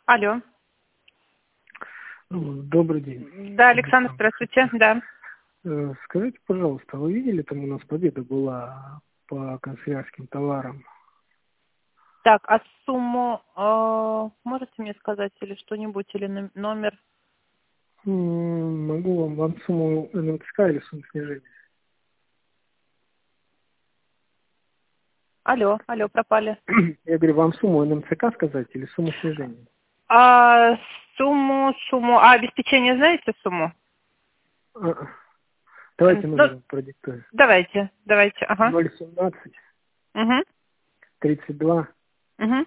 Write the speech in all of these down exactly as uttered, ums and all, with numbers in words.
Алло. Добрый день. Да, Александр, здравствуйте. Да. Э, Скажите, пожалуйста, вы видели, там у нас победа была по канцелярским товарам? Так, а сумму э, можете мне сказать или что-нибудь, или ном- номер? М, Могу вам, вам сумму эн эм тэ ка или сумму снижения? Алло, алло, пропали. Я говорю, вам сумму эн эм тэ ка сказать или сумму снижения? А сумму, сумму, а обеспечение знаете сумму? А, Э, Давайте Ну, номер продиктую. давайте, давайте, ага. ноль семнадцать Угу, тридцать два угу,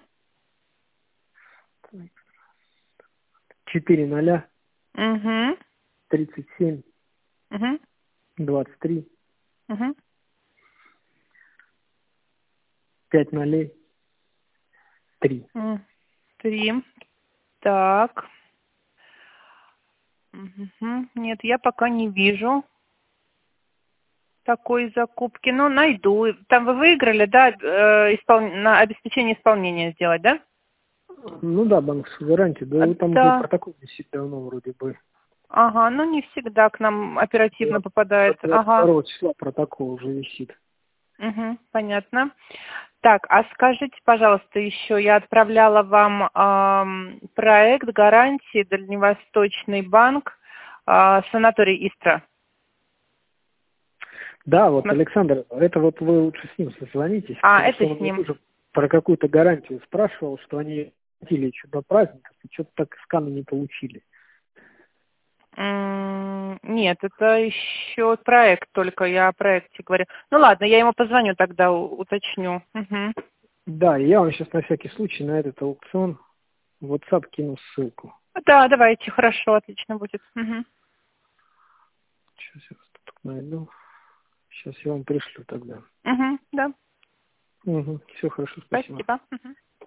четыре ноля угу, тридцать семь угу, двадцать три угу. пять нолей три. М, Три. Так. Мгм. Нет, я пока не вижу такой закупки. Ну, найду. Там вы выиграли, да, э, испол- на обеспечение исполнения сделать, да? Ну да, банковскую гарантию. А, Да, там уже Да. протокол висит давно вроде бы. Ага, ну не всегда к нам оперативно попадает. двадцать Ага. второго числа протокол уже висит. Угу, понятно. Так, а скажите, пожалуйста, еще я отправляла вам ам, проект гарантии Дальневосточный банк, а, санаторий Истра. Да, вот, Сма- Александр, это вот вы лучше с ним созвонитесь, А, потому это что он с мне ним. тоже про какую-то гарантию спрашивал, что они хотели еще до праздников, и что-то так сканы не получили. М, Нет, это еще проект, только я о проекте говорю. Ну ладно, я ему позвоню тогда, у- уточню. Мгм. Да, и я вам сейчас на всякий случай на этот аукцион в WhatsApp кину ссылку. Да, давайте, хорошо, отлично будет. Мгм. Сейчас я вас тут найду. Сейчас я вам пришлю тогда. Мгм, да, Угу. Все хорошо, спасибо. спасибо. Мгм.